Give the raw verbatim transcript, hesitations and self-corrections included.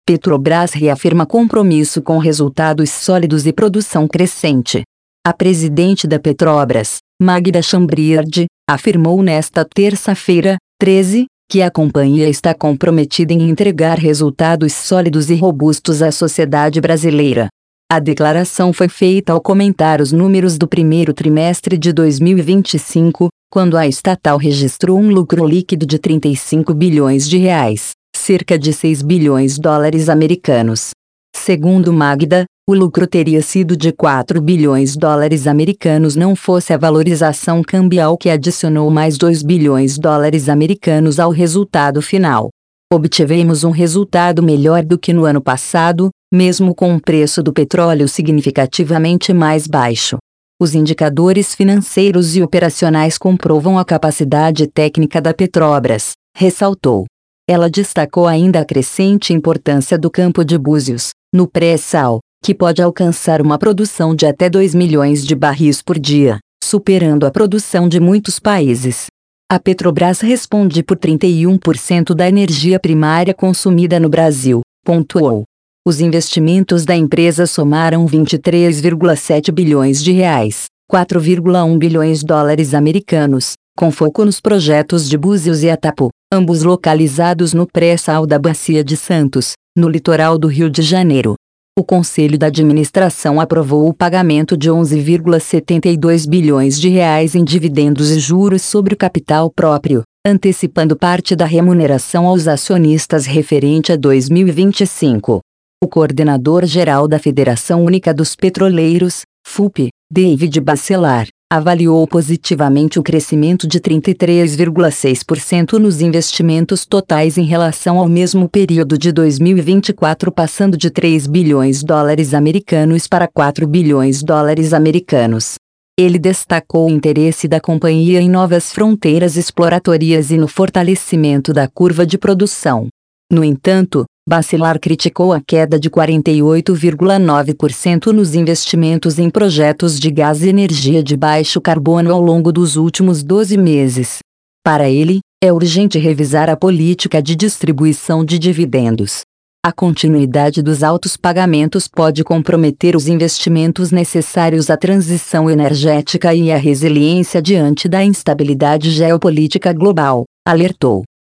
Petrobras reafirma compromisso com resultados sólidos e produção crescente. A presidente da Petrobras, Magda Chambriard, afirmou nesta terça-feira, treze, que a companhia está comprometida em entregar resultados sólidos e robustos à sociedade brasileira. A declaração foi feita ao comentar os números do primeiro trimestre de dois mil e vinte e cinco, quando a estatal registrou um lucro líquido de trinta e cinco bilhões de reais, cerca de seis bilhões de dólares americanos. Segundo Magda, o lucro teria sido de quatro bilhões de dólares americanos não fosse a valorização cambial que adicionou mais dois bilhões de dólares americanos ao resultado final. Obtivemos um resultado melhor do que no ano passado, mesmo com o preço do petróleo significativamente mais baixo. Os indicadores financeiros e operacionais comprovam a capacidade técnica da Petrobras, ressaltou. Ela destacou ainda a crescente importância do campo de Búzios, no pré-sal, que pode alcançar uma produção de até dois milhões de barris por dia, superando a produção de muitos países. A Petrobras responde por trinta e um por cento da energia primária consumida no Brasil, pontuou. Os investimentos da empresa somaram vinte e três vírgula sete bilhões de reais, quatro vírgula um bilhões de dólares americanos, com foco nos projetos de Búzios e Atapu, ambos localizados no pré-sal da Bacia de Santos, no litoral do Rio de Janeiro. O Conselho da Administração aprovou o pagamento de onze vírgula setenta e dois bilhões de reais em dividendos e juros sobre o capital próprio, antecipando parte da remuneração aos acionistas referente a dois mil e vinte e cinco. O coordenador-geral da Federação Única dos Petroleiros, F U P, David Bacelar, avaliou positivamente o crescimento de trinta e três vírgula seis por cento nos investimentos totais em relação ao mesmo período de dois mil e vinte e quatro, passando de três bilhões de dólares americanos para quatro bilhões de dólares americanos. Ele destacou o interesse da companhia em novas fronteiras exploratórias e no fortalecimento da curva de produção. No entanto, Bacelar criticou a queda de quarenta e oito vírgula nove por cento nos investimentos em projetos de gás e energia de baixo carbono ao longo dos últimos doze meses. Para ele, é urgente revisar a política de distribuição de dividendos. A continuidade dos altos pagamentos pode comprometer os investimentos necessários à transição energética e à resiliência diante da instabilidade geopolítica global, alertou.